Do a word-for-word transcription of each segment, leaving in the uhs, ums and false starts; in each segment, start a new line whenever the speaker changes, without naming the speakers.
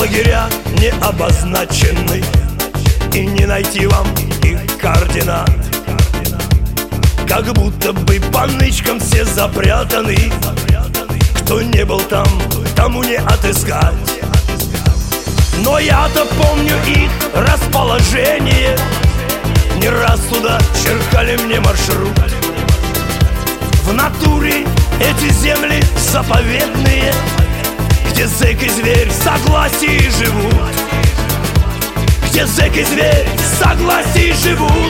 лагеря не обозначены, и не найти вам их координат. Как будто бы по нычкам все запрятаны. Кто не был там, тому не отыскать. Но я-то помню их расположение. Не раз туда черкали мне маршрут. В натуре эти земли заповедные, где зэк и зверь в согласии живут. Где зэк и зверь в согласии живут.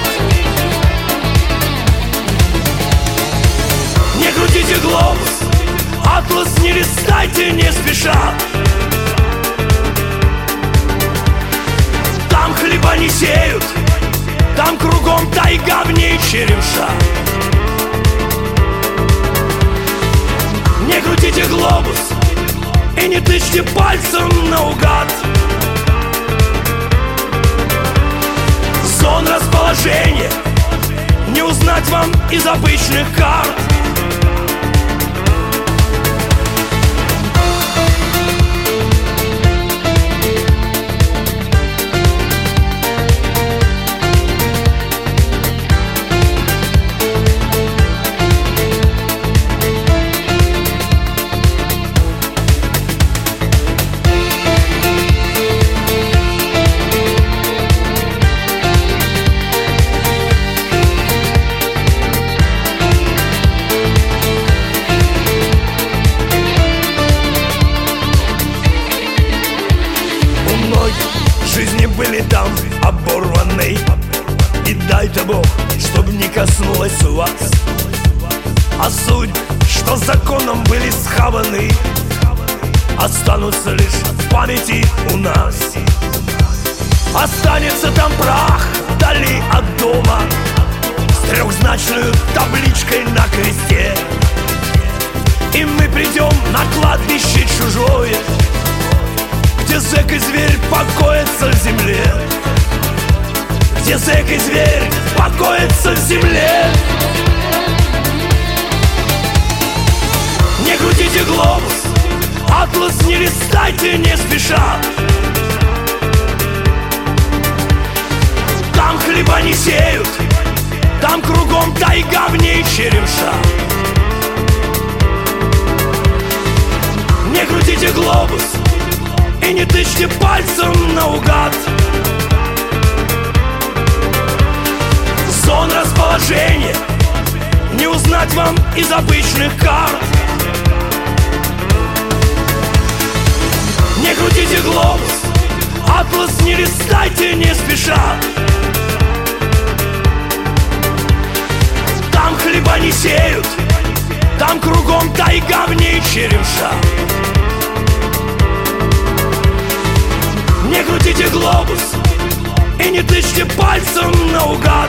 Не крутите глобус, атлас не листайте не спеша. Там хлеба не сеют, там кругом тайга в ней черемша. Не крутите глобус и не тычьте пальцем наугад. Зон расположения не узнать вам из обычных карт. Жизни были там оборваны, и дай-то Бог, чтоб не коснулась вас. А суть, что законом были схаваны, останутся лишь в памяти у нас. Останется там прах вдали от дома с трехзначной табличкой на кресте. И мы придем на кладбище чужое, где зэк и зверь покоятся в земле. Где зэк и зверь покоятся в земле. Не крутите глобус, атлас не листайте не спеша. Там хлеба не сеют, там кругом тайга в ней черемша. Не крутите глобус и не тычьте пальцем наугад. Зон расположения не узнать вам из обычных карт. Не крутите глобус, атлас не листайте не спеша. Там хлеба не сеют, там кругом тайга в ней черемша. Не крутите глобус и не тычьте пальцем наугад.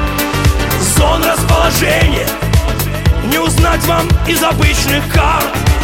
Зон расположения не узнать вам из обычных карт.